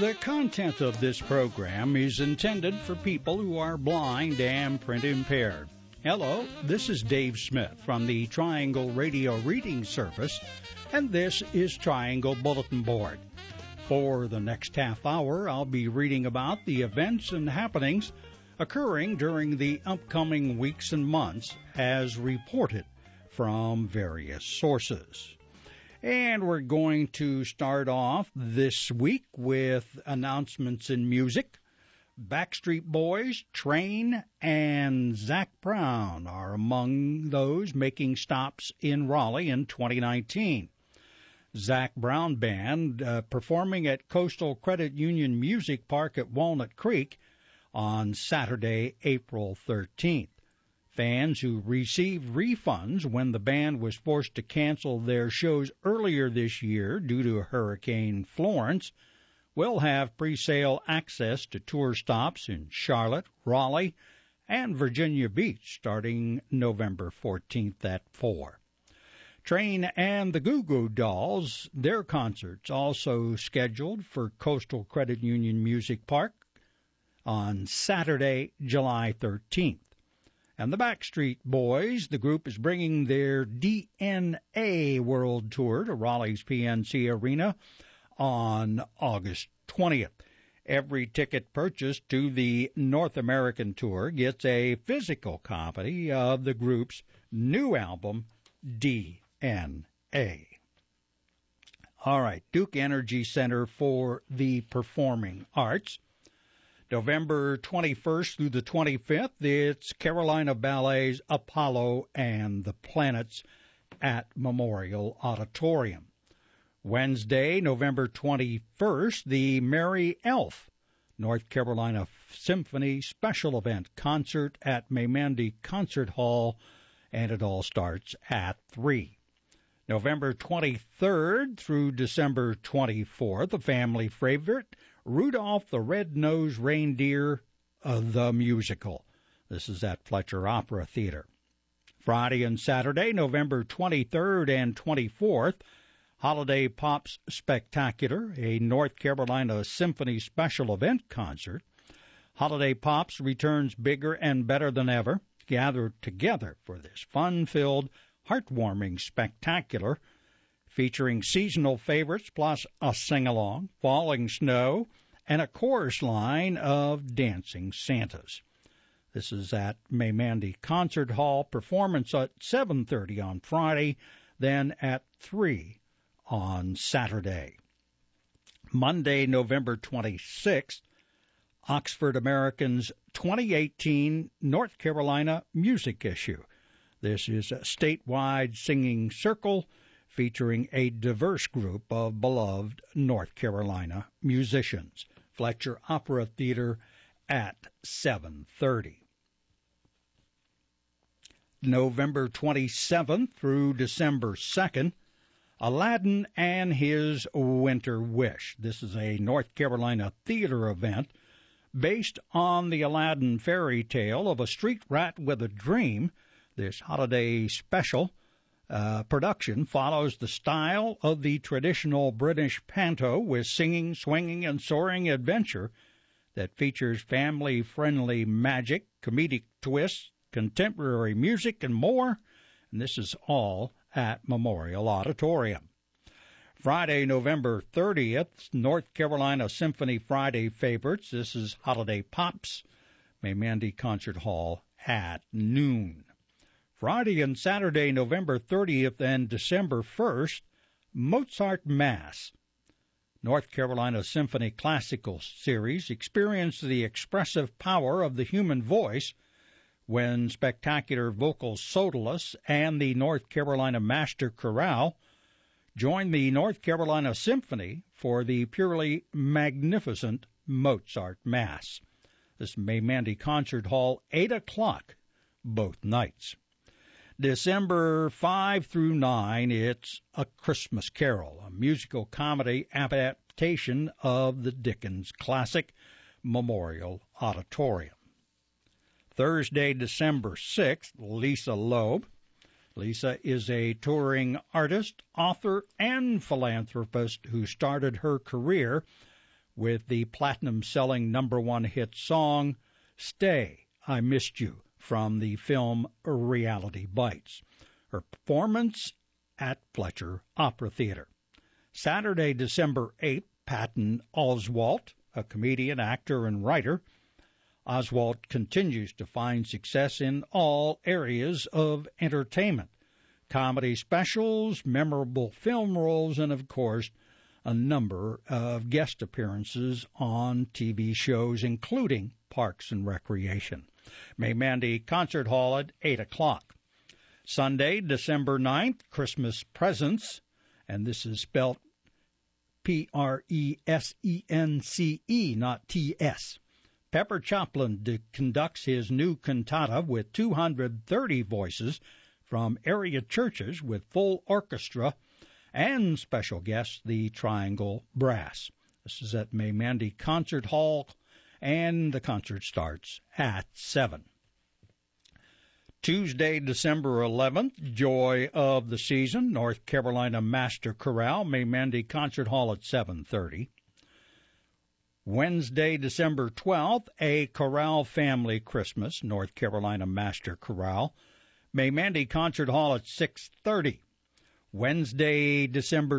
The content of this program is intended for people who are blind and print impaired. Hello, this is Dave Smith from the Triangle Radio Reading Service, and this is Triangle Bulletin Board. For the next half hour, I'll be reading about the events and happenings occurring during the upcoming weeks and months as reported from various sources. And we're going to start off this week with announcements in music. Backstreet Boys, Train, and Zac Brown are among those making stops in Raleigh in 2019. Zac Brown Band performing at Coastal Credit Union Music Park at Walnut Creek on Saturday, April 13th. Fans who received refunds when the band was forced to cancel their shows earlier this year due to Hurricane Florence will have pre-sale access to tour stops in Charlotte, Raleigh, and Virginia Beach starting November 14th at 4. Train and the Goo Goo Dolls, their concerts also scheduled for Coastal Credit Union Music Park on Saturday, July 13th. And the Backstreet Boys, the group is bringing their DNA World Tour to Raleigh's PNC Arena on August 20th. Every ticket purchased to the North American Tour gets a physical copy of the group's new album, DNA. All right, Duke Energy Center for the Performing Arts. November 21st through the 25th, it's Carolina Ballet's Apollo and the Planets at Memorial Auditorium. Wednesday, November 21st, the Merry Elf North Carolina Symphony Special Event Concert at Maymandy Concert Hall, and it all starts at 3. November 23rd through December 24th, the family favorite, Rudolph the Red-Nosed Reindeer, the musical. This is at Fletcher Opera Theater. Friday and Saturday, November 23rd and 24th, Holiday Pops Spectacular, a North Carolina Symphony Special Event Concert. Holiday Pops returns bigger and better than ever, gathered together for this fun-filled, heartwarming spectacular featuring seasonal favorites plus a sing-along, falling snow, and a chorus line of dancing Santas. This is at Maymandy Concert Hall, performance at 7:30 on Friday, then at 3 on Saturday. Monday, November 26th, Oxford American's 2018 North Carolina Music Issue. This is a statewide singing circle featuring a diverse group of beloved North Carolina musicians. Fletcher Opera Theater at 7:30. November 27th through December 2nd, Aladdin and His Winter Wish. This is a North Carolina theater event based on the Aladdin fairy tale of a street rat with a dream. This holiday special production follows the style of the traditional British panto with singing, swinging, and soaring adventure that features family-friendly magic, comedic twists, contemporary music, and more. And this is all at Memorial Auditorium. Friday, November 30th, North Carolina Symphony Friday favorites. This is Holiday Pops, Maymandy Concert Hall at noon. Friday and Saturday, November 30th and December 1st, Mozart Mass. North Carolina Symphony Classical Series experience the expressive power of the human voice when spectacular vocal soloists and the North Carolina Master Chorale join the North Carolina Symphony for the purely magnificent Mozart Mass. This is Maymandy Concert Hall, 8 o'clock, both nights. December 5 through 9, it's A Christmas Carol, a musical comedy adaptation of the Dickens classic, Memorial Auditorium. Thursday, December 6th, Lisa Loeb. Lisa is a touring artist, author, and philanthropist who started her career with the platinum-selling #1 hit song, Stay, I Missed You, from the film Reality Bites. Her performance at Fletcher Opera Theater. Saturday, December 8th, Patton Oswalt, a comedian, actor, and writer. Oswalt continues to find success in all areas of entertainment. Comedy specials, memorable film roles, and, of course, a number of guest appearances on TV shows, including Parks and Recreation. May Mandy Concert Hall at 8 o'clock. Sunday, December 9th, Christmas Presents, and this is spelled Presence, not T-S. Pepper Choplin conducts his new cantata with 230 voices from area churches with full orchestra and special guests, the Triangle Brass. This is at May Mandy Concert Hall, and the concert starts at 7. Tuesday, December 11th, Joy of the Season, North Carolina Master Chorale, May Mandy Concert Hall at 7:30. Wednesday, December 12th, A Chorale Family Christmas, North Carolina Master Chorale, May Mandy Concert Hall at 6:30. Wednesday, December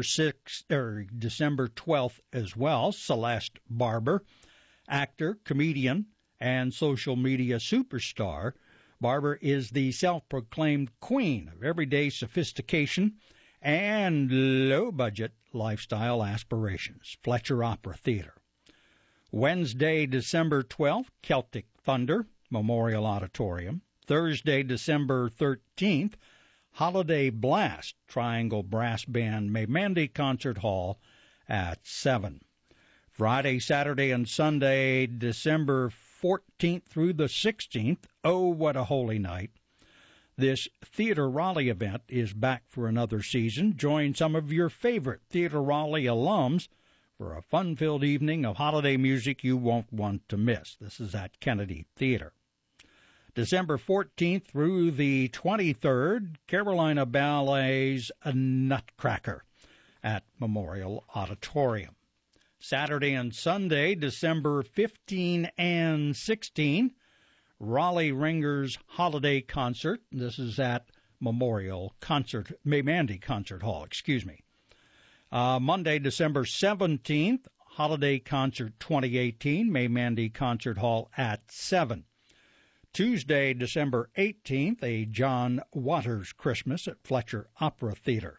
12th as well, Celeste Barber, actor, comedian, and social media superstar. Barber is the self-proclaimed queen of everyday sophistication and low-budget lifestyle aspirations. Fletcher Opera Theater. Wednesday, December 12th, Celtic Thunder, Memorial Auditorium. Thursday, December 13th, Holiday Blast, Triangle Brass Band, May Mandy Concert Hall at 7. Friday, Saturday, and Sunday, December 14th through the 16th, Oh, What a Holy Night. This Theater Raleigh event is back for another season. Join some of your favorite Theater Raleigh alums for a fun-filled evening of holiday music you won't want to miss. This is at Kennedy Theater. December 14th through the 23rd, Carolina Ballet's Nutcracker at Memorial Auditorium. Saturday and Sunday, December 15 and 16, Raleigh Ringers Holiday Concert. This is at May Mandy Concert Hall, Monday, December 17th, Holiday Concert 2018, May Mandy Concert Hall at 7. Tuesday, December 18th, a John Waters Christmas at Fletcher Opera Theater.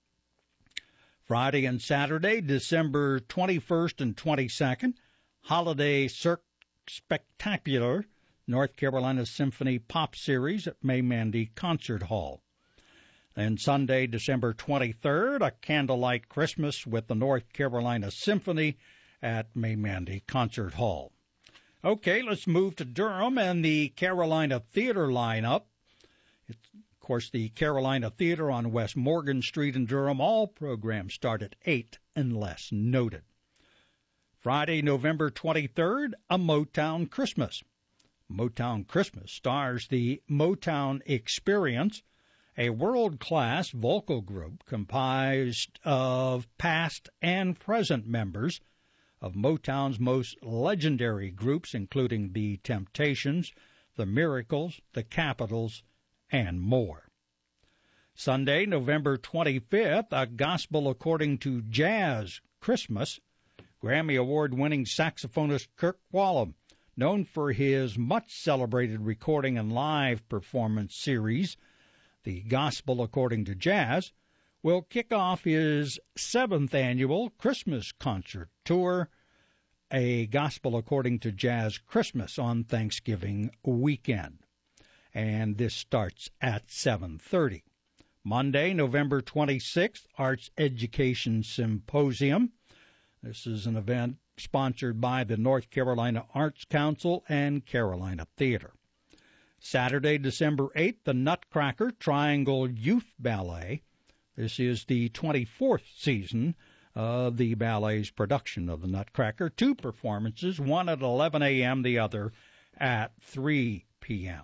Friday and Saturday, December 21st and 22nd, Holiday Cirque Spectacular, North Carolina Symphony Pop Series at May Mandy Concert Hall. And Sunday, December 23rd, a Candlelight Christmas with the North Carolina Symphony at May Mandy Concert Hall. Okay, let's move to Durham and the Carolina Theater lineup. It's, of course, the Carolina Theater on West Morgan Street in Durham. All programs start at 8 unless noted. Friday, November 23rd, a Motown Christmas. Motown Christmas stars the Motown Experience, a world-class vocal group comprised of past and present members of Motown's most legendary groups, including the Temptations, the Miracles, the Capitals, and more. Sunday, November 25th, a Gospel According to Jazz Christmas. Grammy Award-winning saxophonist Kirk Whalum, known for his much-celebrated recording and live performance series, The Gospel According to Jazz, will kick off his 7th annual Christmas concert tour, A Gospel According to Jazz Christmas, on Thanksgiving weekend. And this starts at 7:30. Monday, November 26th, Arts Education Symposium. This is an event sponsored by the North Carolina Arts Council and Carolina Theater. Saturday, December 8th, the Nutcracker Triangle Youth Ballet. This is the 24th season of the ballet's production of the Nutcracker. 2 performances, one at 11 a.m., the other at 3 p.m.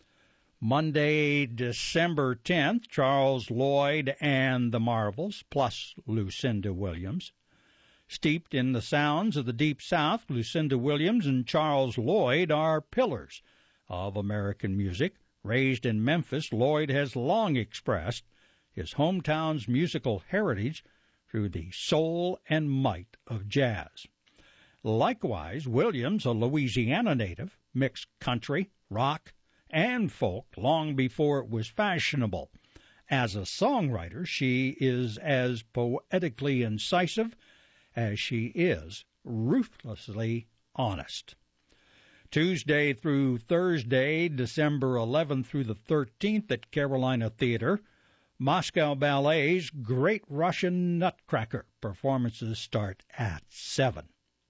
Monday, December 10th, Charles Lloyd and the Marvels, plus Lucinda Williams. Steeped in the sounds of the Deep South, Lucinda Williams and Charles Lloyd are pillars of American music. Raised in Memphis, Lloyd has long expressed his hometown's musical heritage through the soul and might of jazz. Likewise, Williams, a Louisiana native, mixed country, rock, and folk long before it was fashionable. As a songwriter, she is as poetically incisive as she is ruthlessly honest. Tuesday through Thursday, December 11th through the 13th at Carolina Theater, Moscow Ballet's Great Russian Nutcracker. Performances start at 7.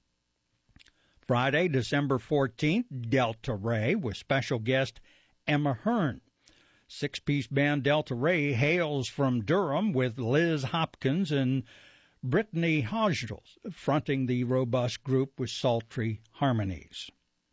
Friday, December 14th, Delta Ray with special guest Emma Hearn. Six-piece band Delta Ray hails from Durham with Liz Hopkins and Brittany Hodgels fronting the robust group with sultry harmonies.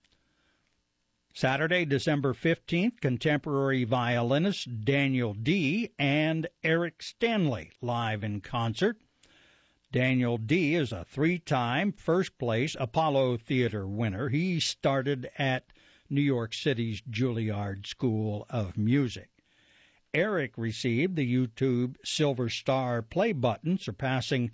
Saturday, December 15th, contemporary violinists Daniel D. and Eric Stanley live in concert. Daniel D. is a three-time first-place Apollo Theater winner. He started at New York City's Juilliard School of Music. Eric received the YouTube Silver Star play button, surpassing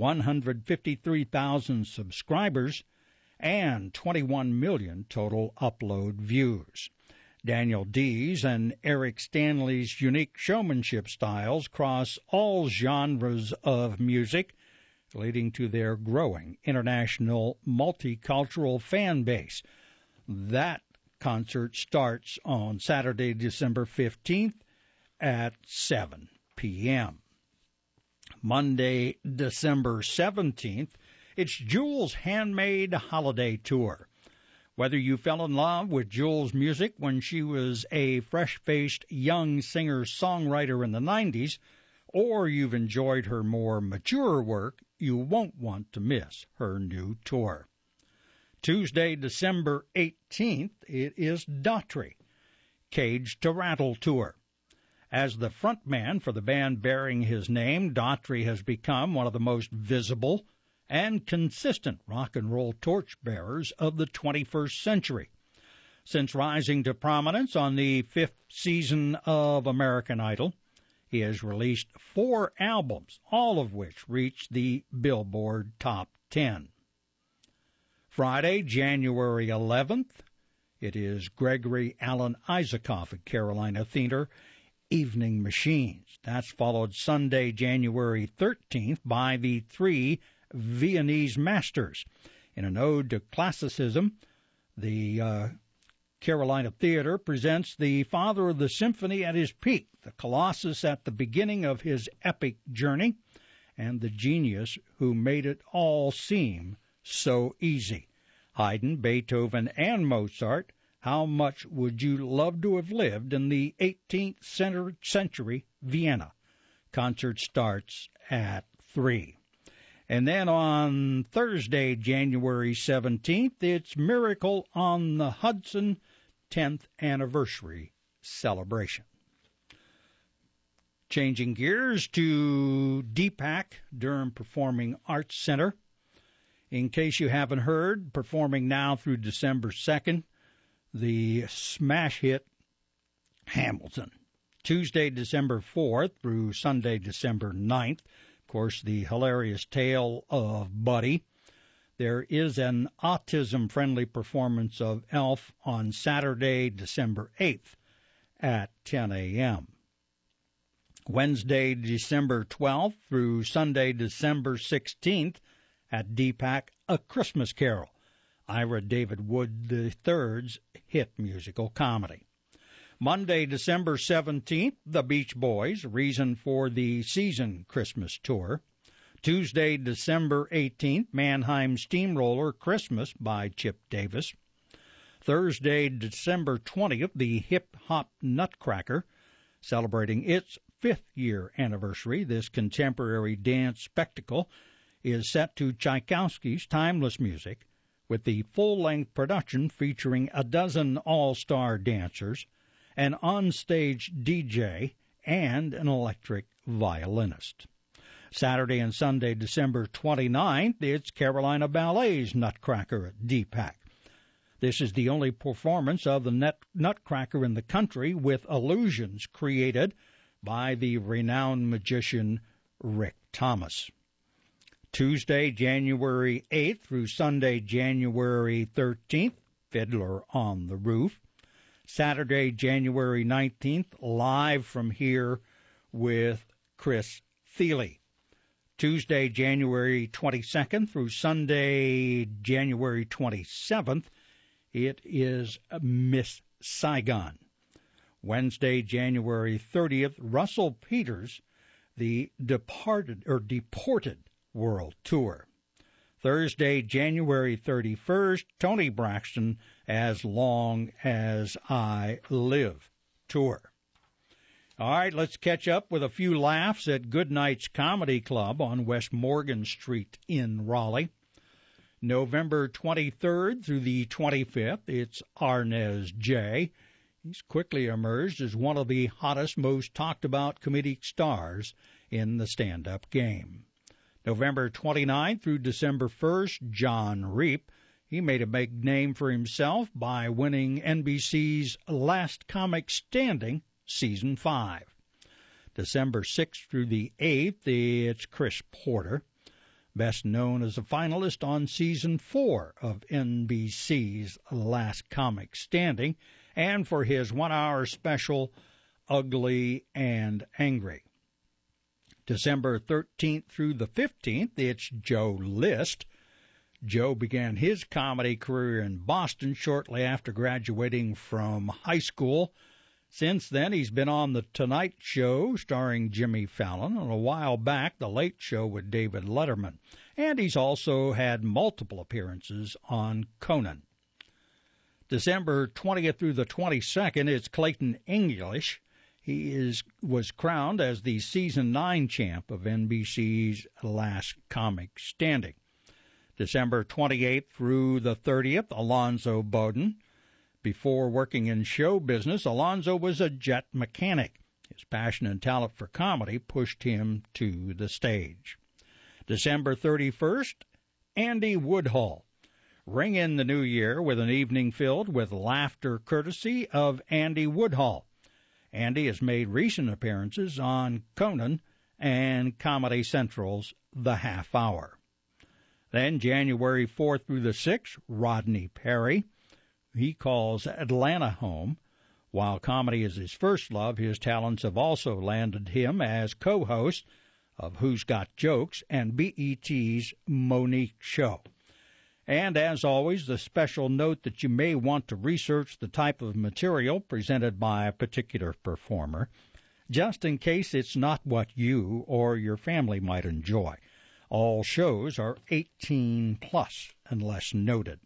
153,000 subscribers and 21 million total upload views. Daniel D's and Eric Stanley's unique showmanship styles cross all genres of music, leading to their growing international multicultural fan base. That concert starts on Saturday, December 15th at 7 p.m. Monday, December 17th, it's Jules' Handmade Holiday Tour. Whether you fell in love with Jules' music when she was a fresh-faced young singer-songwriter in the 90s, or you've enjoyed her more mature work, you won't want to miss her new tour. Tuesday, December 18th, it is Daughtry, Cage to Rattle Tour. As the frontman for the band bearing his name, Daughtry has become one of the most visible and consistent rock and roll torchbearers of the 21st century. Since rising to prominence on the 5th season of American Idol, he has released 4 albums, all of which reached the Billboard Top 10. Friday, January 11th, it is Gregory Alan Isaacoff at Carolina Theater, Evening Machines. That's followed Sunday, January 13th, by the 3 Viennese Masters. In an ode to classicism, the Carolina Theater presents the father of the symphony at his peak, the Colossus at the beginning of his epic journey, and the genius who made it all seem so easy. Haydn, Beethoven, and Mozart, how much would you love to have lived in the 18th century Vienna? Concert starts at 3. And then on Thursday, January 17th, it's Miracle on the Hudson 10th anniversary celebration. Changing gears to DPAC, Durham Performing Arts Center. In case you haven't heard, performing now through December 2nd, the smash hit Hamilton. Tuesday, December 4th through Sunday, December 9th. Of course, the hilarious tale of Buddy. There is an autism-friendly performance of Elf on Saturday, December 8th at 10 a.m. Wednesday, December 12th through Sunday, December 16th at DPAC, A Christmas Carol, Ira David Wood III's hit musical comedy. Monday, December 17th, The Beach Boys, reason for the season Christmas tour. Tuesday, December 18th, Mannheim Steamroller Christmas by Chip Davis. Thursday, December 20th, the Hip Hop Nutcracker, celebrating its 5th year anniversary. This contemporary dance spectacle is set to Tchaikovsky's timeless music, with the full-length production featuring a dozen all-star dancers, an on-stage DJ, and an electric violinist. Saturday and Sunday, December 29th, it's Carolina Ballet's Nutcracker at DPAC. This is the only performance of the Nutcracker in the country with illusions created by the renowned magician Rick Thomas. Tuesday, January 8th through Sunday, January 13th, Fiddler on the Roof. Saturday, January 19th, live from here with Chris Thiele. Tuesday, January 22nd through Sunday, January 27th, it is Miss Saigon. Wednesday, January 30th, Russell Peters, the Deported World Tour. Thursday, January 31st, Tony Braxton, As Long as I Live Tour. All right, let's catch up with a few laughs at Goodnight's Comedy Club on West Morgan Street in Raleigh. November 23rd through the 25th, it's Arnez J. He's quickly emerged as one of the hottest, most talked-about comedic stars in the stand-up game. November 29th through December 1st, John Reap. He made a big name for himself by winning NBC's Last Comic Standing, Season 5. December 6th through the 8th, it's Chris Porter, best known as a finalist on Season 4 of NBC's Last Comic Standing, and for his one-hour special, Ugly and Angry. December 13th through the 15th, it's Joe List. Joe began his comedy career in Boston shortly after graduating from high school. Since then, he's been on The Tonight Show starring Jimmy Fallon, and a while back, The Late Show with David Letterman. And he's also had multiple appearances on Conan. December 20th through the 22nd, it's Clayton English. He was crowned as the Season 9 champ of NBC's Last Comic Standing. December 28th through the 30th, Alonzo Bowden. Before working in show business, Alonzo was a jet mechanic. His passion and talent for comedy pushed him to the stage. December 31st, Andy Woodhull. Ring in the new year with an evening filled with laughter courtesy of Andy Woodhull. Andy has made recent appearances on Conan and Comedy Central's The Half Hour. Then January 4th through the 6th, Rodney Perry. He calls Atlanta home. While comedy is his first love, his talents have also landed him as co-host of Who's Got Jokes and BET's Monique Show. And as always, the special note that you may want to research the type of material presented by a particular performer, just in case it's not what you or your family might enjoy. All shows are 18 plus unless noted.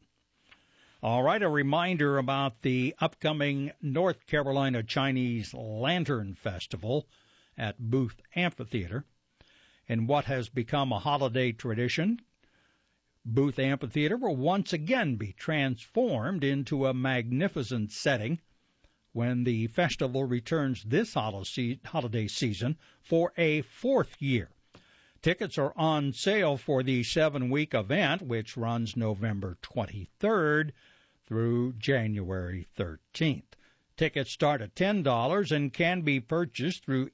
All right, a reminder about the upcoming North Carolina Chinese Lantern Festival at Booth Amphitheater. In what has become a holiday tradition, Booth Amphitheater will once again be transformed into a magnificent setting when the festival returns this holiday season for a fourth year. Tickets are on sale for the 7-week event, which runs November 23rd through January 13th. Tickets start at $10 and can be purchased through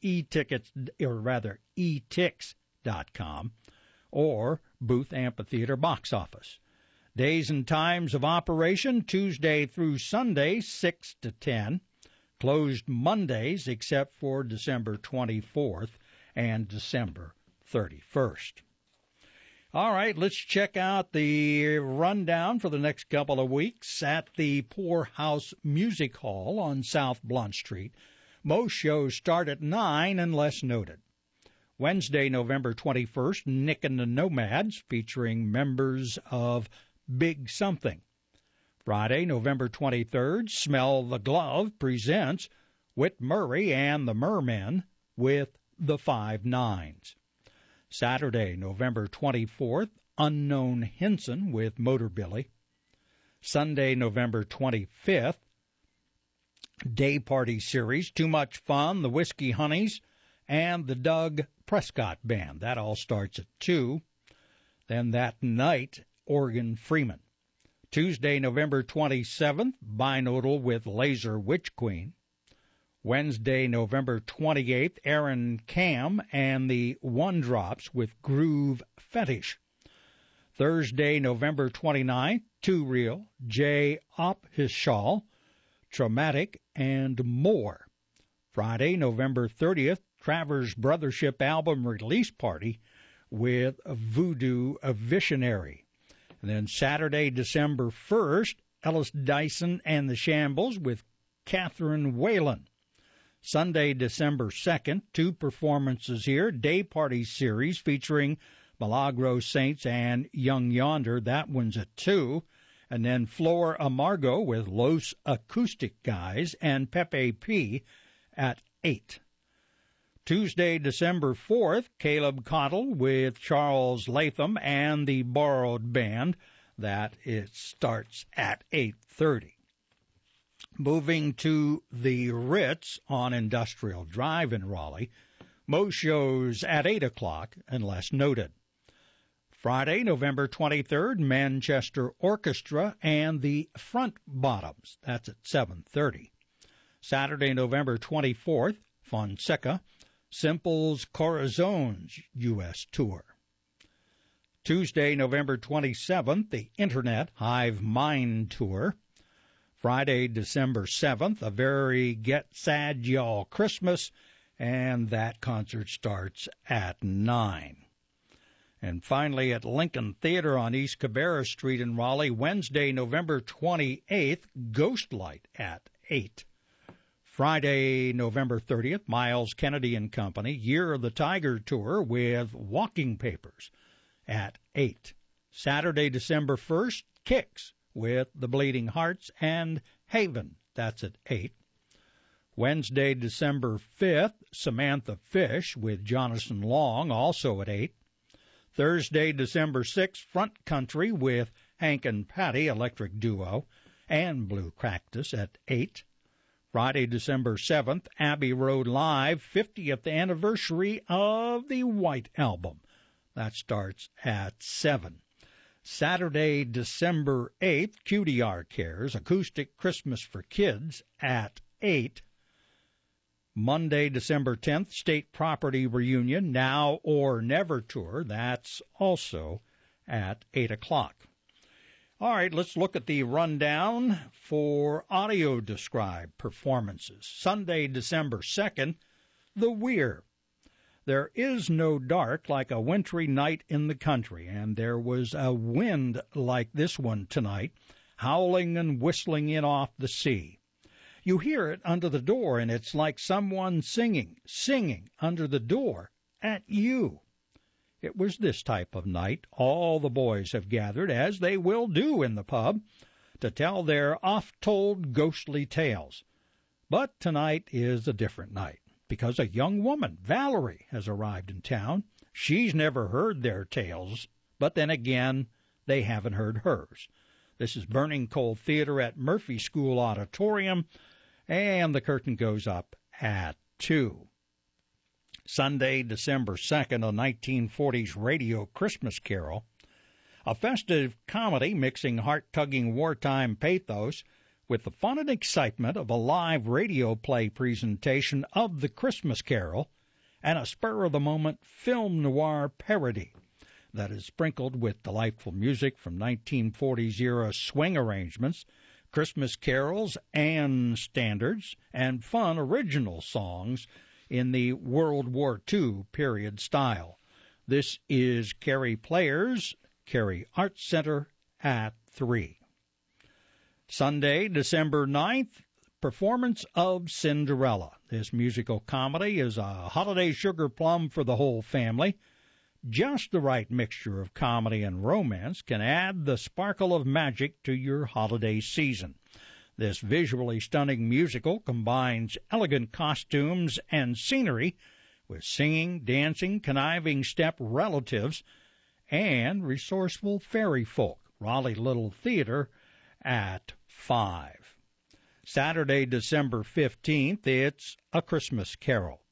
etix.com or Booth Amphitheater box office. Days and times of operation, Tuesday through Sunday, 6 to 10. Closed Mondays except for December 24th and December 31st. All right, let's check out the rundown for the next couple of weeks at the Poorhouse Music Hall on South Blunt Street. Most shows start at 9 unless noted. Wednesday, November 21st, Nick and the Nomads, featuring members of Big Something. Friday, November 23rd, Smell the Glove presents Whit Murray and the Mermen with the 5 Nines. Saturday, November 24th, Unknown Hinson with Motor Billy. Sunday, November 25th, Day Party Series, Too Much Fun, the Whiskey Honeys, and the Doug Prescott Band. That all starts at 2. Then that night, Organ Freeman. Tuesday, November 27th, Binodal with Laser Witch Queen. Wednesday, November 28th, Aaron Cam and the One Drops with Groove Fetish. Thursday, November 29th, Two Real, Jay Ophishal, Traumatic, and more. Friday, November 30th, Travers Brothership album release party with Voodoo Visionary. And then Saturday, December 1st, Ellis Dyson and the Shambles with Catherine Whalen. Sunday, December 2nd, 2 performances here, Day Party Series featuring Milagro Saints and Young Yonder. That one's at 2. And then Flor Amargo with Los Acoustic Guys and Pepe P at 8. Tuesday, December 4th, Caleb Cottle with Charles Latham and the Borrowed Band. That it starts at 8:30. Moving to the Ritz on Industrial Drive in Raleigh, most shows at 8 o'clock unless noted. Friday, November 23rd, Manchester Orchestra and the Front Bottoms. That's at 7:30. Saturday, November 24th, Fonseca, Simple's Corazones U.S. Tour. Tuesday, November 27th, the Internet Hive Mind Tour. Friday, December 7th, A Very Get Sad Y'all Christmas, and that concert starts at 9. And finally, at Lincoln Theater on East Cabarrus Street in Raleigh, Wednesday, November 28th, Ghostlight at 8. Friday, November 30th, Miles Kennedy and Company, Year of the Tiger Tour with Walking Papers at 8. Saturday, December 1st, Kicks with the Bleeding Hearts and Haven. That's at 8. Wednesday, December 5th, Samantha Fish with Jonathan Long, also at 8. Thursday, December 6th, Front Country with Hank and Patty, Electric Duo, and Blue Cactus at 8. Friday, December 7th, Abbey Road Live, 50th anniversary of the White Album. That starts at 7. Saturday, December 8th, QDR Cares, Acoustic Christmas for Kids at 8. Monday, December 10th, State Property Reunion, Now or Never Tour. That's also at 8 o'clock. All right, let's look at the rundown for audio described performances. Sunday, December 2nd, The Weir. There is no dark like a wintry night in the country, and there was a wind like this one tonight, howling and whistling in off the sea. You hear it under the door, and it's like someone singing under the door at you. It was this type of night all the boys have gathered, as they will do in the pub, to tell their oft-told ghostly tales. But tonight is a different night, because a young woman, Valerie, has arrived in town. She's never heard their tales, but then again, they haven't heard hers. This is Burning Coal Theater at Murphy School Auditorium, and the curtain goes up at 2. Sunday, December 2nd, a 1940s radio Christmas carol, a festive comedy mixing heart-tugging wartime pathos with the fun and excitement of a live radio play presentation of the Christmas Carol, and a spur-of-the-moment film noir parody that is sprinkled with delightful music from 1940s-era swing arrangements, Christmas carols and standards, and fun original songs in the World War II period style. This is Cary Players, Cary Arts Center at 3. Sunday, December 9th, performance of Cinderella. This musical comedy is a holiday sugar plum for the whole family. Just the right mixture of comedy and romance can add the sparkle of magic to your holiday season. This visually stunning musical combines elegant costumes and scenery with singing, dancing, conniving step relatives, and resourceful fairy folk. Raleigh Little Theater at 5. Saturday, December 15th, it's A Christmas Carol.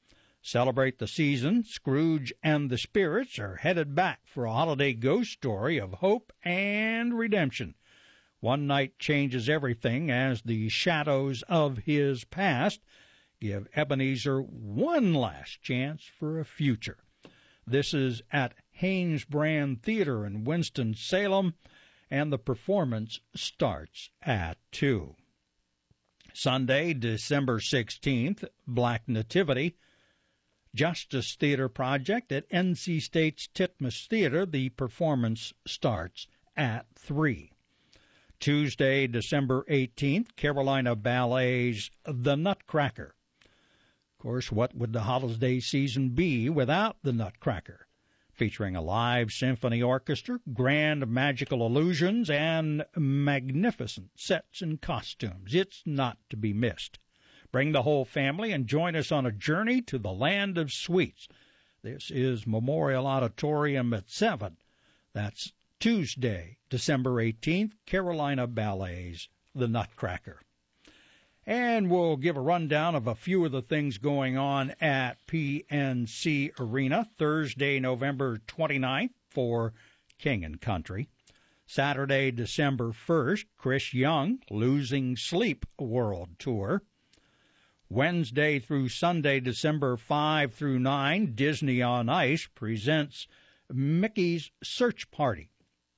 Celebrate the season. Scrooge and the Spirits are headed back for a holiday ghost story of hope and redemption. One night changes everything as the shadows of his past give Ebenezer one last chance for a future. This is at Haynes Brand Theater in Winston-Salem, and the performance starts at 2. Sunday, December 16th, Black Nativity. Justice Theater Project at NC State's Titmus Theater. The performance starts at 3. Tuesday, December 18th, Carolina Ballet's The Nutcracker. Of course, what would the holiday season be without the Nutcracker? Featuring a live symphony orchestra, grand magical illusions, and magnificent sets and costumes. It's not to be missed. Bring the whole family and join us on a journey to the land of sweets. This is Memorial Auditorium at 7. That's Tuesday, December 18th, Carolina Ballet's The Nutcracker. And we'll give a rundown of a few of the things going on at PNC Arena. Thursday, November 29th for King and Country. Saturday, December 1st, Chris Young, Losing Sleep World Tour. Wednesday through Sunday, December 5 through 9, Disney on Ice presents Mickey's Search Party.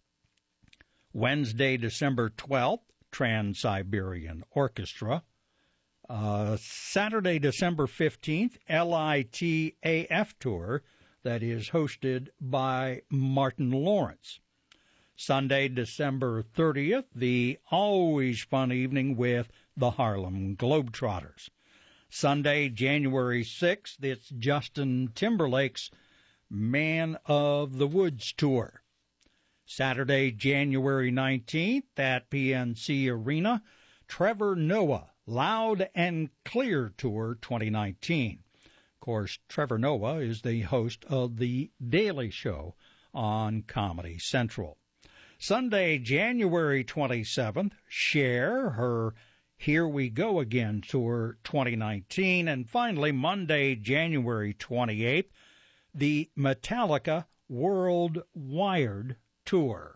Wednesday, December 12th, Trans-Siberian Orchestra. Saturday, December 15th, LITAF Tour that is hosted by Martin Lawrence. Sunday, December 30th, the always fun evening with the Harlem Globetrotters. Sunday, January 6th, it's Justin Timberlake's Man of the Woods Tour. Saturday, January 19th, at PNC Arena, Trevor Noah, Loud and Clear Tour 2019. Of course, Trevor Noah is the host of The Daily Show on Comedy Central. Sunday, January 27th, Cher, her Here We Go Again Tour 2019. And finally, Monday, January 28th, the Metallica World Wired Tour.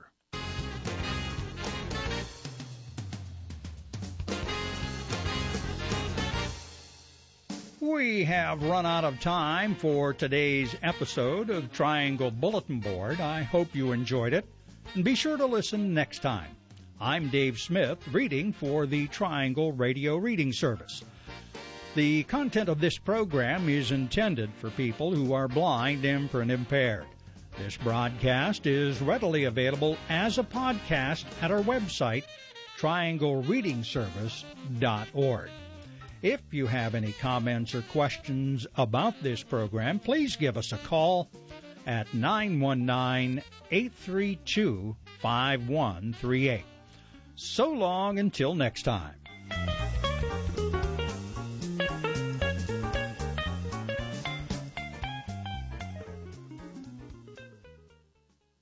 We have run out of time for today's episode of Triangle Bulletin Board. I hope you enjoyed it, and be sure to listen next time. I'm Dave Smith, reading for the Triangle Radio Reading Service. The content of this program is intended for people who are blind and print impaired. This broadcast is readily available as a podcast at our website, trianglereadingservice.org. If you have any comments or questions about this program, please give us a call at 919-832-5138. So long until next time.